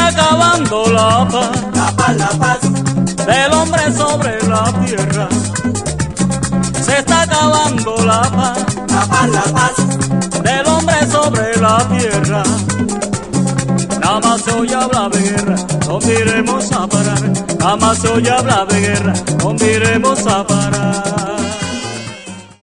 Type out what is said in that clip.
acabando la paz del hombre sobre la tierra. Se está acabando la paz del hombre sobre la tierra. Nada más se oye hablar de guerra, ¿dónde iremos a parar? Nada más se oye hablar de guerra, ¿dónde iremos a parar?